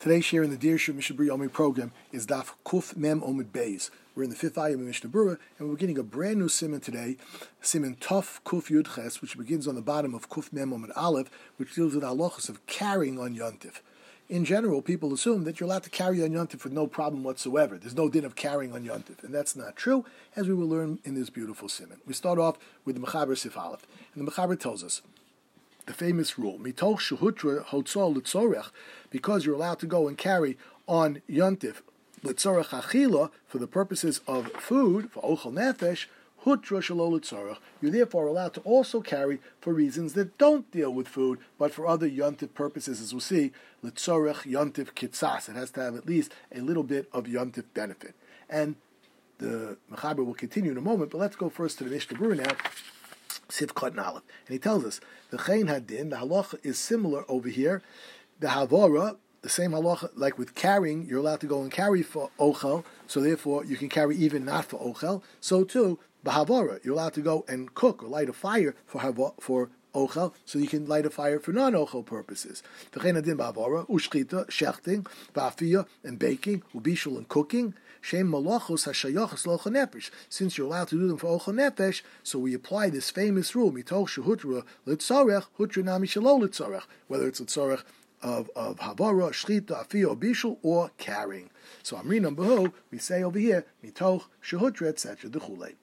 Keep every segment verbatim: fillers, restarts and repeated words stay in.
Today's share in the Dirshu Mishnah Berurah Yomi program is Daf Kuf Mem Omid Beis. We're in the fifth ayah of Mishnah Berurah, and we're beginning a brand new siman today, siman Tov Kuf Yud Ches, which begins on the bottom of Kuf Mem Omid Aleph, which deals with halachos of carrying on Yontif. In general, people assume that you're allowed to carry on Yontif with no problem whatsoever. There's no din of carrying on Yontif, and that's not true, as we will learn in this beautiful siman. We start off with the Mechaber Sif Aleph, and the Mechaber tells us the famous rule, mitoch shehutra hotzol litzorech, because you're allowed to go and carry on yontif litzorech achila for the purposes of food, for ochel nefesh, hutra shelo litzorech. You're therefore allowed to also carry for reasons that don't deal with food, but for other yontif purposes, as we'll see, litzorech yontif kitzas. It has to have at least a little bit of yontif benefit. And the Mechaber will continue in a moment, but let's go first to the Mishnah Berurah now. Sivkot and Aleph. And he tells us, the Chayin Hadin, the halacha is similar over here. The Havara, the same halacha, like with carrying, you're allowed to go and carry for Ochel, so therefore you can carry even not for Ochel. So too, Bahavara, you're allowed to go and cook or light a fire for for Ochel, so you can light a fire for non-Ochel purposes. The Chayin Hadin Bahavara, Ushchita, Shechting, Ba'afiyah, and baking, Ubishul, and cooking. Shem malachos hashayachos l'ochel nefesh. Since you're allowed to do them for ochel nefesh, so we apply this famous rule: mitoch shehutra litzorech, hutra nami shelo litzorech. Whether it's litzorech of of havara, shchita, afiyah, or bishul, or carrying. So amri number two, we say over here mitoch shehutra et cetera d'chulei.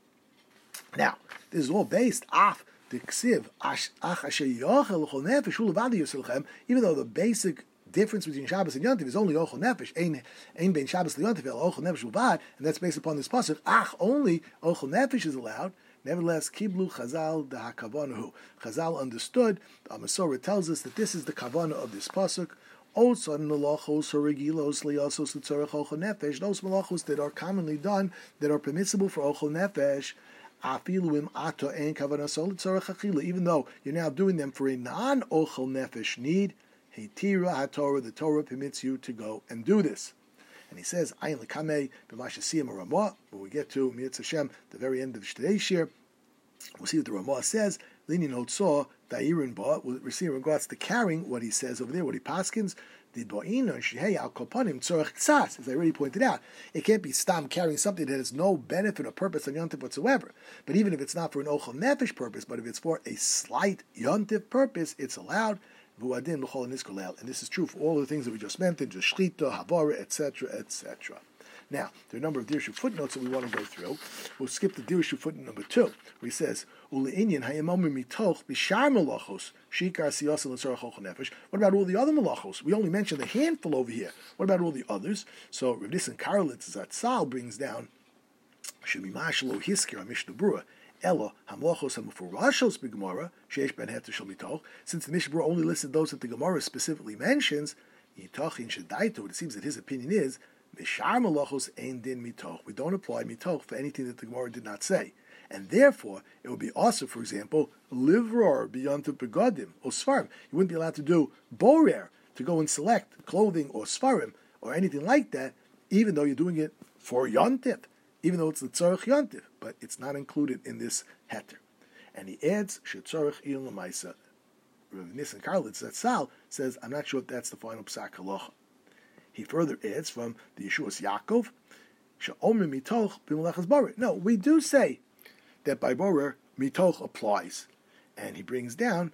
Now this is all based off the ksiv ach hashayachol l'ochel nefesh hu levadi yoselchem. Even though the basic difference between Shabbos and Yontif is only Ochel Nefesh, Ein Ein Ben Shabbos LeYontif El Ochel Nefesh Uvad, and that's based upon this pasuk. Ach, only Ochel Nefesh is allowed. Nevertheless, Kiblu Chazal Daha Kavanahu. Chazal understood. The Masorah tells us that this is the kavana of this pasuk. Otzon malachos horigilos liyasos l'tzorech Ochel Nefesh. Those malachos that are commonly done that are permissible for Ochel Nefesh. Afiluim ato ein kavana sol l'tzorech achila. Even though you're now doing them for a non-Ochel Nefesh need. Tira HaTorah, the Torah permits you to go and do this. And he says, Ayin L'kamei b'mashasiyim Ramah. When we get to Mitzvah Hashem, the very end of today's year, we'll see what the Ramah says. Linin Hotzah Da'irin Ba. We'll see in regards to carrying what he says over there, what he paskins. The Bo'ina and Shehei Al Kopanim Tzorech Ksas, as I already pointed out. It can't be stam carrying something that has no benefit or purpose on Yontif whatsoever. But even if it's not for an Ochel Nefesh purpose, but if it's for a slight Yontif purpose, it's allowed. And this is true for all the things that we just mentioned, just shchita, havara, et cetera, et cetera. Now, there are a number of Dirshu footnotes that we want to go through. We'll skip the Dirshu footnote number two, where he says, "Ule'inyan hayamomi mitoch b'shar malachos shikar siyasa l'tzorech ochel nefesh." What about all the other malachos? We only mentioned a handful over here. What about all the others? So Rav Nissen Karelitz Zatzal brings down shemimashalo hiskir Mishnah Berurah. Ella hamlachos hamufurashos b'gemara sheish ben heter shel mitoch. Since the Mishnah Berurah only listed those that the Gemara specifically mentions, yitachin shedaito. It seems that his opinion is mishar malachos ein din mitoch. We don't apply mitoch for anything that the Gemara did not say, and therefore it would be also, for example, livror b'yontif begadim or svarim. You wouldn't be allowed to do borer to go and select clothing or svarim or anything like that, even though you're doing it for yontif. Even though it's the tzorech yontif, but it's not included in this heter. And he adds, shetzorech ilum l'maisa. Rav Nissen Karelitz Zatzal says, I'm not sure if that's the final psak halacha. He further adds from the Yeshuas Yaakov, she'omer mitoch b'melachas borer. No, we do say that by borer, mitoch applies. And he brings down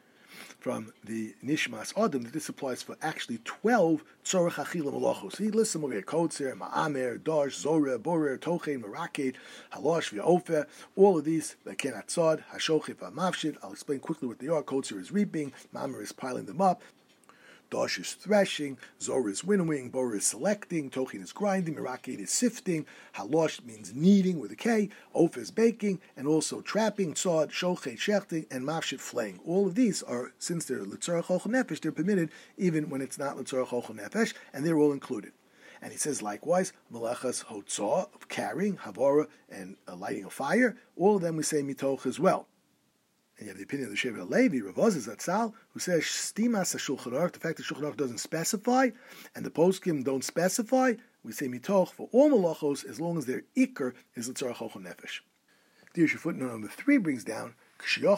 from the Nishmas Adam that this applies for actually twelve tzorech achila malachos. He lists them over here: kotzer, ma'amer, dosh, zoreh, borer, tochen, meraked, halosh, v'ofer. All of these, the kenatzad, hashochif, ha'mavshid. I'll explain quickly what they are. Kotzer is reaping, ma'amer is piling them up. Dosh is threshing, Zor is winnowing, Borer is selecting, Tochin is grinding, Meraked is sifting, Halosh means kneading with a K, Ofer is baking, and also trapping, Tzad, Shochet, Shechting, and Mafshit flaying. All of these are, since they're L'tzorech Ochel Nefesh, they're permitted even when it's not L'tzorech Ochel Nefesh, and they're all included. And he says likewise, Melechas Hotzah, of carrying, Havara, and uh, lighting a fire, all of them we say Mitoch as well. And you have the opinion of the Shevet Levi, Rav Oz Zatzal, who says Stimas HaShulchan Aruch, the fact that Shulchan Aruch doesn't specify, and the poskim don't specify, we say mitoch for all malachos as long as their ikr is l'tzorech ochel nefesh. The issue footnote number three brings down If you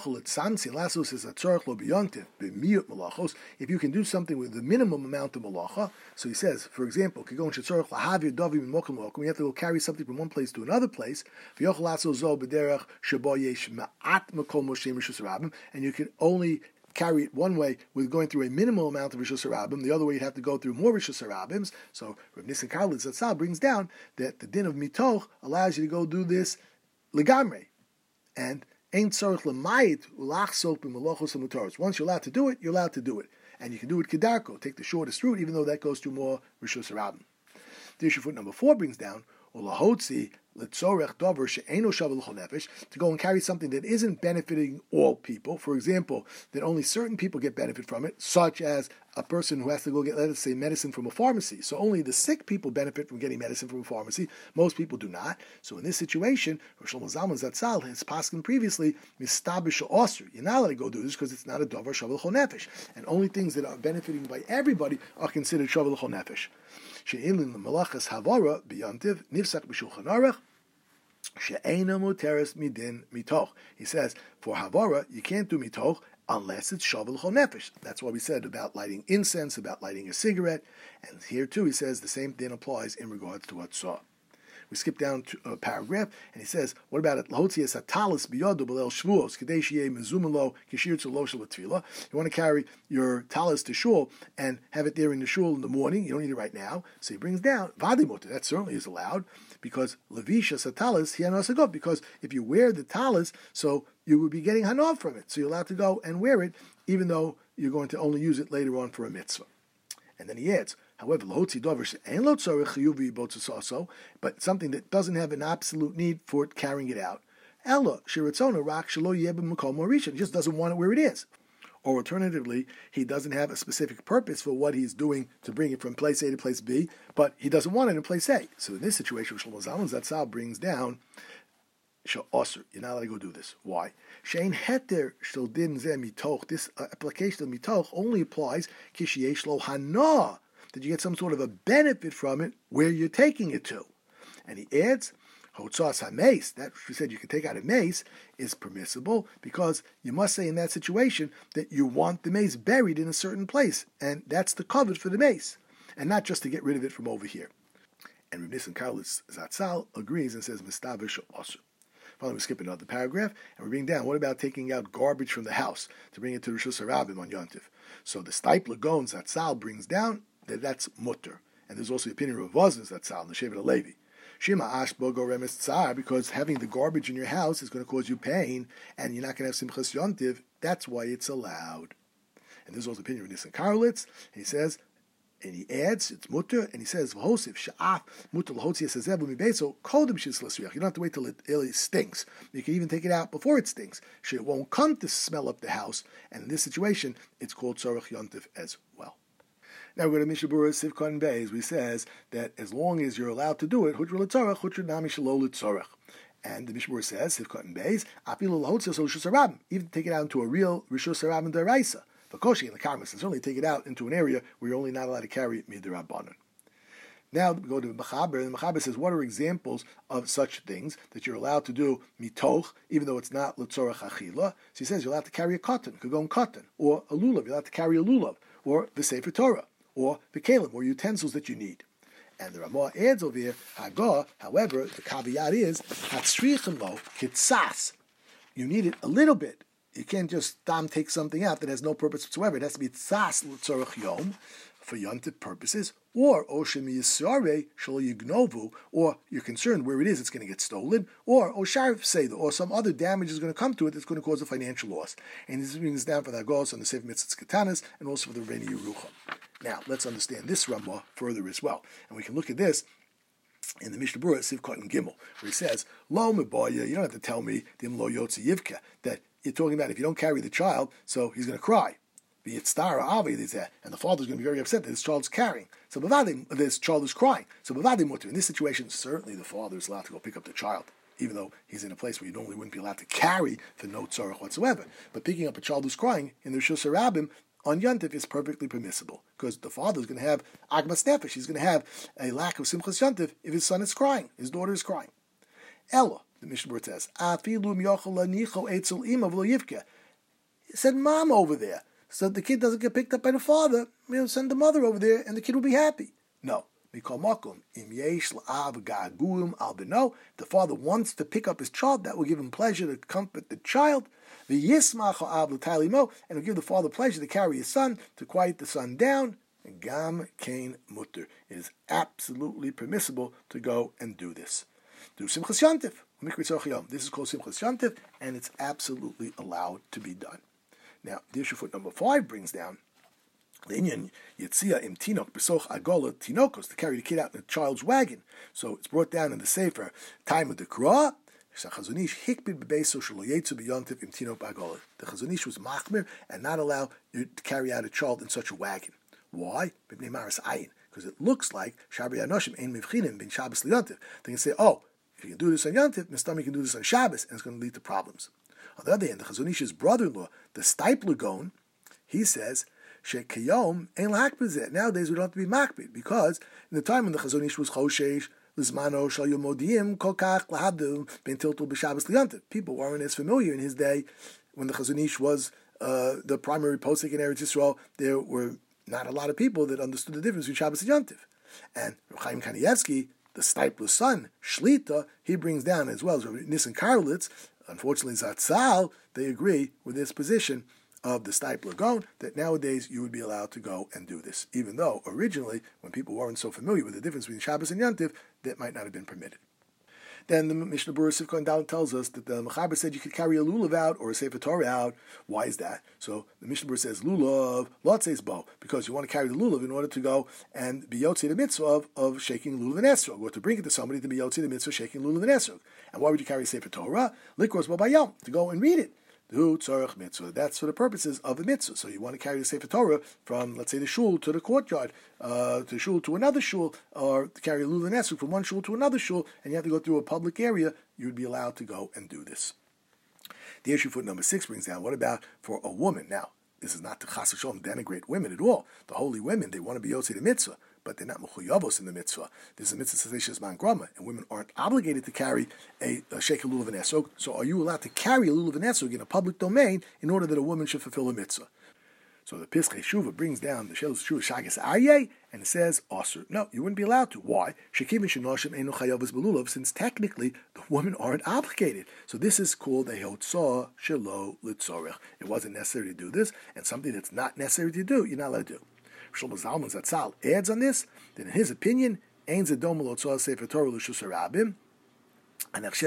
can do something with the minimum amount of malacha, so he says, for example, you have to go carry something from one place to another place, and you can only carry it one way with going through a minimal amount of Rishus Harabim. The other way you'd have to go through more Rishus Harabims. So Rav Nissen Karlitz Zatzal brings down that the din of mitoch allows you to go do this legamre. And ain't tzorich l'mayit ulachsok b'malachos hamutaros. Once you're allowed to do it, you're allowed to do it. And you can do it kedarko, take the shortest route, even though that goes through more Rishus Harabim. The issue foot number four brings down, ulahotzi l'tzorech dover she'eno shavu l'chol nefesh, to go and carry something that isn't benefiting all people. For example, that only certain people get benefit from it, such as a person who has to go get, let us say, medicine from a pharmacy. So only the sick people benefit from getting medicine from a pharmacy. Most people do not. So in this situation, Rosh Shlomo Zalman Zatzal has paskin previously, mistabish osir. You're not allowed to go do this because it's not a dover shavu l'chol nefesh. And only things that are benefiting by everybody are considered shavu l'chol nefesh. She'ilin l'malachas havara b'yantiv nifsak b'shulchan aruch she'ena muteres midin mitoch. He says for havara you can't do mitoch unless it's shavu l'chol nefesh. That's why we said about lighting incense, about lighting a cigarette, and here too he says the same thing applies in regards to Hatzah. We skip down to a paragraph, and he says, what about it? You want to carry your talis to shul and have it there in the shul in the morning. You don't need it right now. So he brings down, that certainly is allowed, because levisha satalis hianasagov, because if you wear the talis, so you would be getting hanav from it. So you're allowed to go and wear it, even though you're going to only use it later on for a mitzvah. And then he adds, however, but something that doesn't have an absolute need for it carrying it out. He just doesn't want it where it is. Or alternatively, he doesn't have a specific purpose for what he's doing to bring it from place A to place B, but he doesn't want it in place A. So in this situation, Shlomo Zalman Zatzal brings down, you're not allowed to go do this. Why? This application of mitoch only applies kishiyesh lo hana, that you get some sort of a benefit from it where you're taking it to. And he adds, hotzas hameis, that we said you can take out a mace, is permissible because you must say in that situation that you want the mace buried in a certain place, and that's the covet for the mace, and not just to get rid of it from over here. And Rav Nissen Karlitz Zatzal agrees and says mistavish osur. Finally, we skip another paragraph, and we bring down, what about taking out garbage from the house to bring it to Rishus Harabim on Yontif? So the Steipler Gaon Zatzal brings down that that's mutter. And there's also the opinion of Vozner Zatzal, the Shevet HaLevi. Shema Ashbo Go Remes Tsar, because having the garbage in your house is going to cause you pain, and you're not going to have Simchas Yontif, that's why it's allowed. And there's also the opinion of Nissen Karlitz, and he says, and he adds, it's mutter, and he says, V'hosif sha'af mutter l'hotzi esazev u'mibeso kodem shis l'sriach. You don't have to wait till it, till it stinks. You can even take it out before it stinks. So it won't come to smell up the house. And in this situation, it's called tzorech yontif as well. Now we go to Mishnah Berurah Sivkon Beis, which says that as long as you're allowed to do it, hutra l'tzorech, hutra nami shelo l'tzorech. And the Mishnah Berurah says, Sivkon Beis, afilu l'hotzi so rishus harabim. Even take it out into a real rishus harabim deraisa. Vakoshi in the Karmas, and certainly take it out into an area where you're only not allowed to carry it midrabanan. Now we go to Mechaber, and the Mechaber says, what are examples of such things that you're allowed to do mitoch, even though it's not l'tzorech achila? So he says you're allowed to carry a cotton, kagon cotton, or a lulav, you're allowed to carry a lulav, or the Sefer Torah, or the kalim, or utensils that you need. And the Ramah adds over here, Hagah, however, the caveat is, hatzrichem lo kitzas. You need it a little bit. You can't just tam take something out that has no purpose whatsoever. It has to be tzas l'tzorech yom for yontif purposes, or oshem yisarei shel yignovu, or you're concerned where it is, it's going to get stolen, or osharif seder, or some other damage is going to come to it that's going to cause a financial loss. And this brings down for the Agos on the Sefer Mitzvot Katanas and also for the Rebbeinu Yerucham. Now let's understand this Ramah further as well, and we can look at this in the Mishnah Berurah Sivkot and Gimel, where he says, Lo meboya, you don't have to tell me dim lo yotzi yivka, that you're talking about if you don't carry the child, so he's going to cry. Be it star or avi, and the father's going to be very upset that his child's carrying. So bavadi, this child is crying. So bavadi mutter. In this situation, certainly the father is allowed to go pick up the child, even though he's in a place where you normally wouldn't be allowed to carry for no tzorach whatsoever. But picking up a child who's crying in the Rishus Harabim on Yontif is perfectly permissible, because the father is going to have agmas nefesh. He's going to have a lack of simchas Yontif if his son is crying, his daughter is crying. Ella, the Mishnah Berurah says, Afilu miyochel lanicho etzel ima v'lo yivke. He said mom over there, so the kid doesn't get picked up by the father. You know, send the mother over there, and the kid will be happy. No. Mikol makom im yesh la'av ga'guim al beno. The father wants to pick up his child. That will give him pleasure to comfort the child. V'yismach ha'av l'talimo, and will give the father pleasure to carry his son, to quiet the son down. Gam kain mutter. It is absolutely permissible to go and do this. Do simchas yantif. This is called simchas yantif, and it's absolutely allowed to be done. Now, the issue foot number five brings down the inyan Yetzia im tinok besoch agola tinokos, to carry the kid out in a child's wagon. So it's brought down in the Sefer time of the Kra. The Chazon Ish was machmir and not allow you to carry out a child in such a wagon. Why? Because it looks like Shabri Anoshim ein mivchinim bin Shabbos liyantiv. They can say, oh, if you can do this on Yantiv, Mistami can do this on Shabbos, and it's going to lead to problems. On the other hand, the Chazon Ish's brother-in-law, the Steipler Gaon, he says, Shekayom ein lahakbizet. Nowadays we don't have to be makbid, because in the time when the Chazon Ish was choshesh, lizmano shal yomodim kol kach lahadu ben tiltul b'Shabbos liyantiv. People weren't as familiar in his day when the Chazon Ish was uh, the primary posek in Eretz Yisrael. There were not a lot of people that understood the difference between Shabbos and Yantiv. And Chaim Kanievsky, the Steipler's son, Shlita, he brings down, as well as Nissen Karlitz, unfortunately Zatzal, they agree with this position of the Steipler Gaon, that nowadays you would be allowed to go and do this, even though originally, when people weren't so familiar with the difference between Shabbos and Yantiv, that might not have been permitted. Then the Mishnah Berurah Sivkon and Dalet tells us that the Mechaber said you could carry a lulav out or a Sefer Torah out. Why is that? So the Mishnah Berurah says lulav, lot says bo, because you want to carry the lulav in order to go and be yotzi the mitzvah of, of shaking lulav and esrog, or to bring it to somebody to be yotzi the mitzvah of shaking lulav and esrog. And why would you carry a Sefer Torah? Likros bo bayom, to go and read it. Du tzorach mitzvah. That's for the purposes of the mitzvah. So you want to carry the Sefer Torah from, let's say, the shul to the courtyard, uh, to shul to another shul, or to carry a lulav and esrog from one shul to another shul, and you have to go through a public area. You would be allowed to go and do this. The issue foot number six brings down, what about for a woman? Now, this is not to chas v'shalom denigrate women at all. The holy women, they want to be yotzei the mitzvah, but they're not mechuyavos in the mitzvah. There's a mitzvah sezeshes man grama, and women aren't obligated to carry a, a shekel lulav and esrog. So are you allowed to carry a lulav and esrog in a public domain in order that a woman should fulfill a mitzvah? So the Piskei Shuvah brings down the Shel Shuvah Shagas Aryeh, and it says, Osir. No, you wouldn't be allowed to. Why? Shekivin Shenoshim Einu Chayavos Belulav, since technically the women aren't obligated. So this is called a Hotzah Shelo Litzorech. It wasn't necessary to do this, and something that's not necessary to do, you're not allowed to do. Shlomo Zalman Zatzal adds on this, that in his opinion, Ein Zedom Lotzah Sefer Torah L'Shus Harabim, this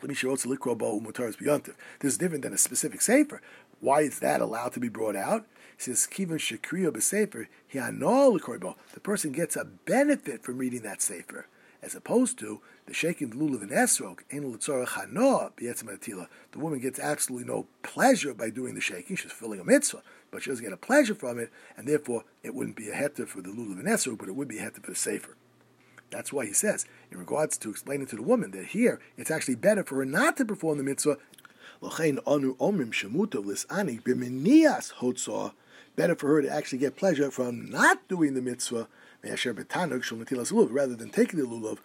is different than a specific sefer. Why is that allowed to be brought out? He says, Kivan Shekriya b'sefer, the person gets a benefit from reading that sefer, as opposed to the shaking the lulav and esrog, the woman gets absolutely no pleasure by doing the shaking. She's fulfilling a mitzvah, but she doesn't get a pleasure from it, and therefore it wouldn't be a heter for the lulav and esrog, but it would be a heter for the sefer. That's why he says, in regards to explaining to the woman that here it's actually better for her not to perform the mitzvah. Better for her to actually get pleasure from not doing the mitzvah, rather than taking the lulav.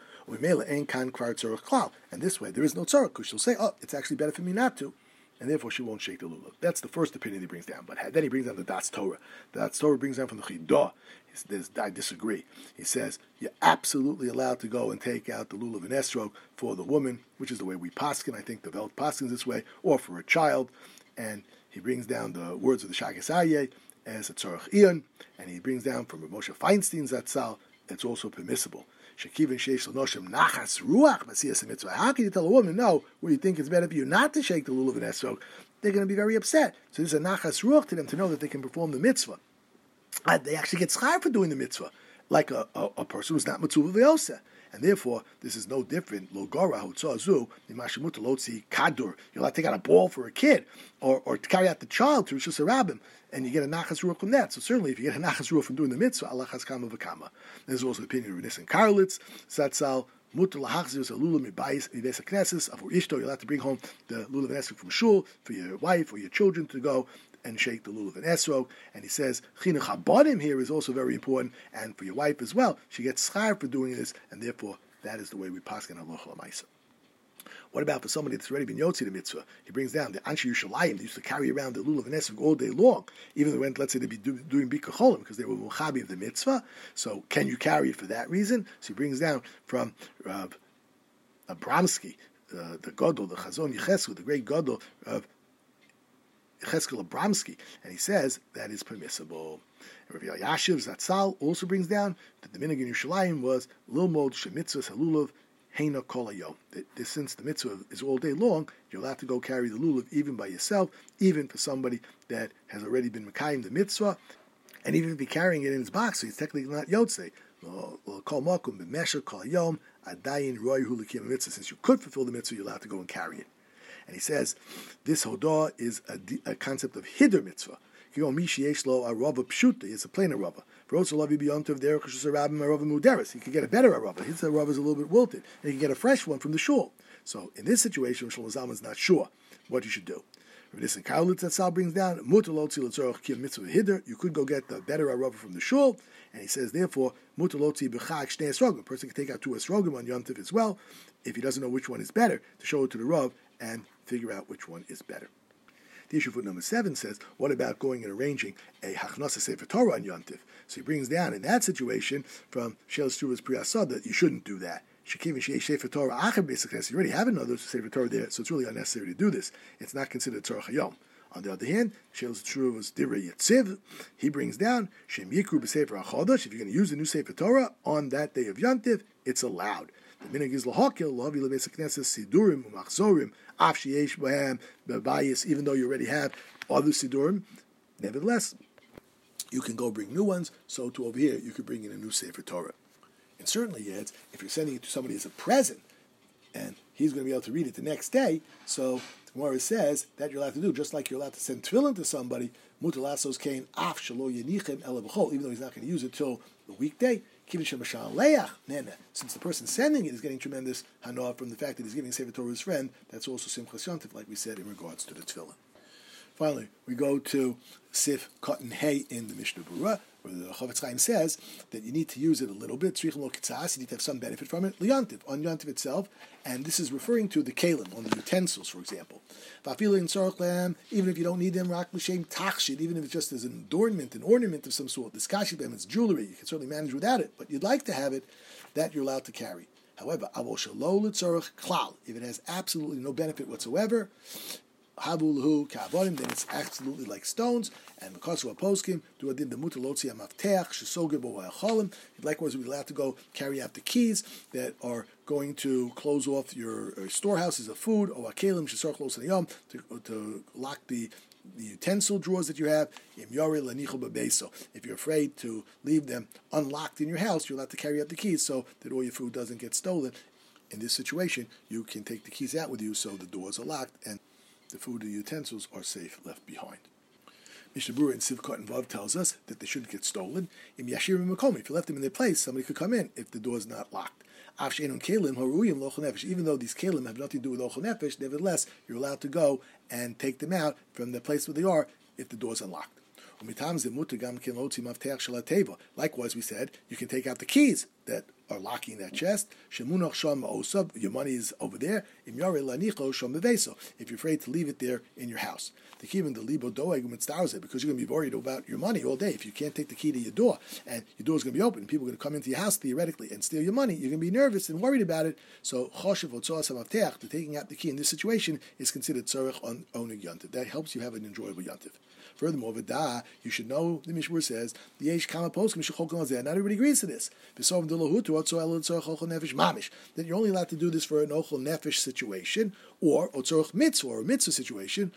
And this way, there is no tzarek, because she'll say, oh, it's actually better for me not to, and therefore she won't shake the lulav. That's the first opinion he brings down. But then he brings down the Das Torah. The Das Torah brings down from the Chidah. I disagree. He says, you're absolutely allowed to go and take out the lulav and esrog for the woman, which is the way we paskin. I think the Velt paskins this way, or for a child. And he brings down the words of the Shagas Aryeh as a tzorach iyon, and he brings down from Moshe Feinstein's Zatzal, it's also permissible. Shekivin sheish l'noshim nachas ruach b'siyas mitzvah. How can you tell a woman, no, where you think it's better for you not to shake the lulav and esrog? They're going to be very upset. So there's a nachas ruach to them to know that they can perform the mitzvah. And they actually get schar for doing the mitzvah, like a, a, a person who's not mitzvah v'yoseh. And therefore, this is no different. Lo gora hutzazu nimashimut lotzi kadur. You're allowed to take out a ball for a kid, or or to carry out the child to Rishus Harabim, and you get a nachas ruach from that. So certainly, if you get a nachas ruach from doing the mitzvah, Allah has kama v'kama. There's also the opinion of Nissen Karlitz, Zatzal. Mutter lahachzir a lulav mibayis mibeis hakneses avur ishto. You're allowed to bring home the lulav and esrog from shul for your wife or your children to go and shake the lulav and esrog. And he says chinuch habadim here is also very important, and for your wife as well. She gets schar for doing this, and therefore that is the way we paskin halacha l'maisa. What about for somebody that's already been Yotzi the mitzvah? He brings down the Anshe Yerushalayim. They used to carry around the lulav and esrog all day long, even though they went, let's say, they'd be do, doing Bika Cholim because they were Muchabi of the mitzvah. So can you carry it for that reason? So he brings down from Rav Abramsky, uh, the Gadol, the Chazon Yecheskel, the great Gadol of Yecheskel Abramsky, and he says that is permissible. And Rav Yashiv Zatzal also brings down that the minhag in Yerushalayim was Lilmod Shemitzvah Halulav Heina Kol Hayom. Since the mitzvah is all day long, you're allowed to go carry the lulav even by yourself, even for somebody that has already been Mekayim the mitzvah, and even if you're carrying it in his box, so he's technically not Yotzei. Kol Makom B'Mesher Kol Hayom Adayin Roihu L'Kiyam Mitzvah. Since you could fulfill the mitzvah, you're allowed to go and carry it. And he says this hodah is a, a concept of hider mitzvah. It's a plain arava. He could get a better arava. His arava is a little bit wilted, and he can get a fresh one from the shul. So in this situation, Shlomo Zalman is not sure what you should do. This in Karlitz that Sal brings down, you could go get the better arava from the shul, and he says therefore, a person can take out two esrogim on Yom Tov as well, if he doesn't know which one is better, to show it to the Rav and figure out which one is better. The issue foot number seven says, what about going and arranging a Hachnasa Sefer Torah on Yom Tov? So he brings down in that situation from Shelas Tshuvas Pri Asad that you shouldn't do that. You already have another Sefer Torah there, so it's really unnecessary to do this. It's not considered Tzorach Hayom. On the other hand, Shelas Tshuvas Divrei Yetziv, he brings down Shem Yikru B'Sefer HaChodesh. If you're going to use the new Sefer Torah on that day of Yom Tov, it's allowed. The minhag is lahakil, lahavi lebeis hakneses sidurim umachzorim af sheyesh b'hem bebayis. Even though you already have other sidurim, nevertheless, you can go bring new ones. So to over here, you could bring in a new Sefer Torah. And certainly, yet, if you're sending it to somebody as a present, and he's going to be able to read it the next day, so the Gemara says that you're allowed to do, just like you're allowed to send tefillin to somebody, mutar lasos kain af shelo yenichem ele b'chol, even though he's not going to use it till the weekday. Since the person sending it is getting tremendous hanoah from the fact that he's giving Sefer Torah to his friend, that's also Simchas Yom Tov, like we said in regards to the tefillin. Finally, we go to Sif Cotton Hay in the Mishnah Berurah, where the Chofetz Chaim says that you need to use it a little bit. You need to have some benefit from it. Liyantiv, on Yontiv itself, and this is referring to the kalim, on the utensils, for example. Even if you don't need them, rak l'shem tachshid, even if it's just as an adornment, an ornament of some sort. This kashibem, it's jewelry. You can certainly manage without it, but you'd like to have it, that you're allowed to carry. However, avol shelo l'tzorach klal, if it has absolutely no benefit whatsoever, Habulhu ka'avodim, then it's absolutely like stones. And because of a poskim, do adin the mutalotzi amavteach shesogib o'acholim. Likewise, we're allowed to go carry out the keys that are going to close off your uh, storehouses of food or akelim shesorchlos niyom to to lock the the utensil drawers that you have. If you're afraid to leave them unlocked in your house, you're allowed to carry out the keys so that all your food doesn't get stolen. In this situation, you can take the keys out with you so the doors are locked and the food and utensils are safe left behind. Mishnah Berurah in Sivkot and Vav tells us that they shouldn't get stolen. Im Yashir Makom, if you left them in their place, somebody could come in if the door is not locked. Even though these kalim have nothing to do with ochel nefesh, nevertheless, you're allowed to go and take them out from the place where they are if the door is unlocked. Likewise, we said you can take out the keys that are locking that chest. Your money is over there. If you're afraid to leave it there in your house. Because you're going to be worried about your money all day. If you can't take the key to your door and your door is going to be open, people are going to come into your house theoretically and steal your money, you're going to be nervous and worried about it. So the taking out the key in this situation is considered tzorech on owning yontiv. That helps you have an enjoyable yontiv. Furthermore, v'da, you should know, the Mishmur says, the yesh kama poskim shecholkon azeh. Not everybody agrees to this. That you're only allowed to do this for an ochel nefesh situation, or otzorach mitzvah, or a mitzvah situation,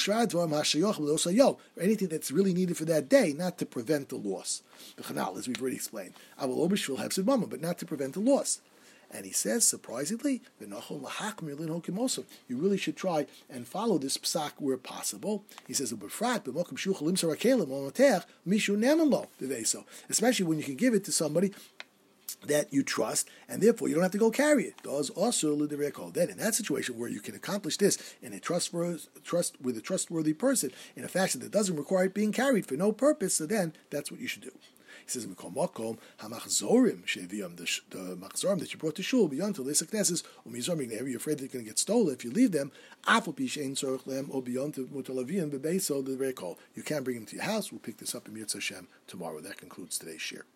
or anything that's really needed for that day, not to prevent the loss. The chanal, as we've already explained, but not to prevent the loss. And he says, surprisingly, you really should try and follow this psak where possible. He says, especially when you can give it to somebody that you trust, and therefore you don't have to go carry it. Then in that situation where you can accomplish this in a trustworthy, trust with a trustworthy person in a fashion that doesn't require it being carried for no purpose, so then that's what you should do. He says, "Mikol makom hamachzorim sheviam the the machzorim that you brought to shul beyond to lisakneses umizoming there. You're afraid they're going to get stolen if you leave them. Afal pishein tzorich lem or beyond to mutalavian bebeso the very call. You can't bring them to your house. We'll pick this up in Yitz Hashem tomorrow. That concludes today's shir.